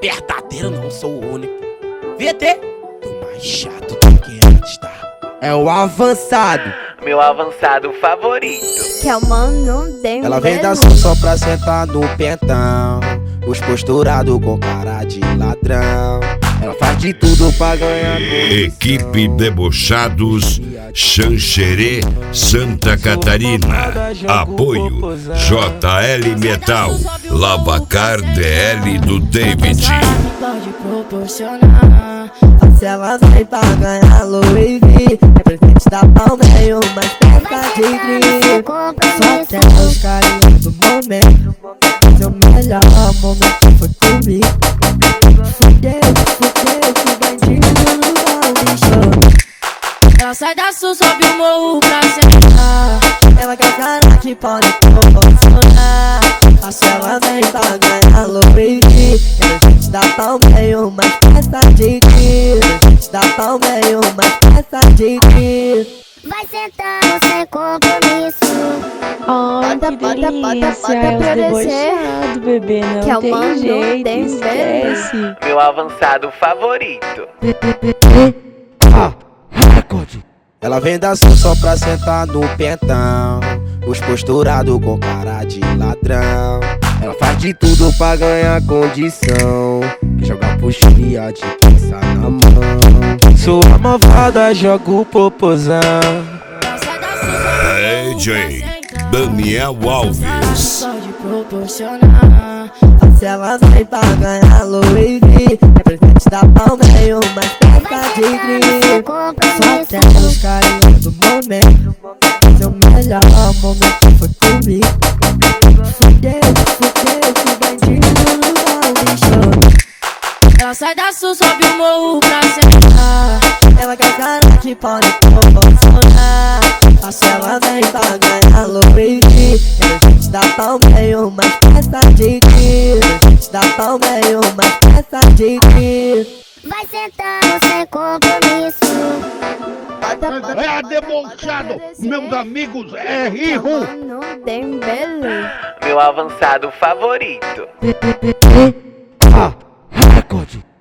verdadeiro, não sou o único. VT, o mais chato do que antes, tá? É o avançado, meu avançado favorito. Que é o mano Dembele. Ela vem da só pra sentar no pentão, os posturados com cara de ladrão. Ela faz de tudo pra ganhar posição. Equipe Debochados Xanxerê Santa Catarina. Apoio JL Metal, Lavacar DL do David. Pode proporcionar. Se ela vem pra ganhar Louis V, é presente da Palmeira, mas peça de gris. Só tem os carinhos do momento, seu melhor momento foi comigo. Fudeu, que bandido no bicho. Ela sai da sul, sobe o morro pra sentar. Ela quer cara que pode proporcionar. Se ela vem pra ganhar Louis V, é presente da Palmeira, mas peça de gris. Da Palmeira, mas peça de gris. Vai sentando sem compromisso. Ai, que delícia, é os debochados, bebê, Que é não o tem mano jeito, Dembele. esquece. Meu avançado favorito. Recorde. Ela vem da só pra sentar no pentão, os posturados com cara de ladrão. Ela faz de tudo pra ganhar condição, que joga puxaria de pensa na mão. Sua malvada, joga o popozão. DJ Daniel Alves. Pode proporcionar. Se ela vem pra ganhar Louis V, é presente da Palmeira, mas peça de gris. Só tem os carinhos do momento, seu melhor momento foi comigo. Fudeu, que bandido no bicho. Ela sai da sul, sobe o morro pra sentar. Ela quer cara que pode proporcionar. Se ela vem pra ganhar Louis V, é presente da Palmeira, mas peça de gris. Da Palmeira, mas peça de gris. Vai sentando sem compromisso. É debochado, meus amigos, é rirro. Mano Dembele. Meu avançado favorito. Recorde.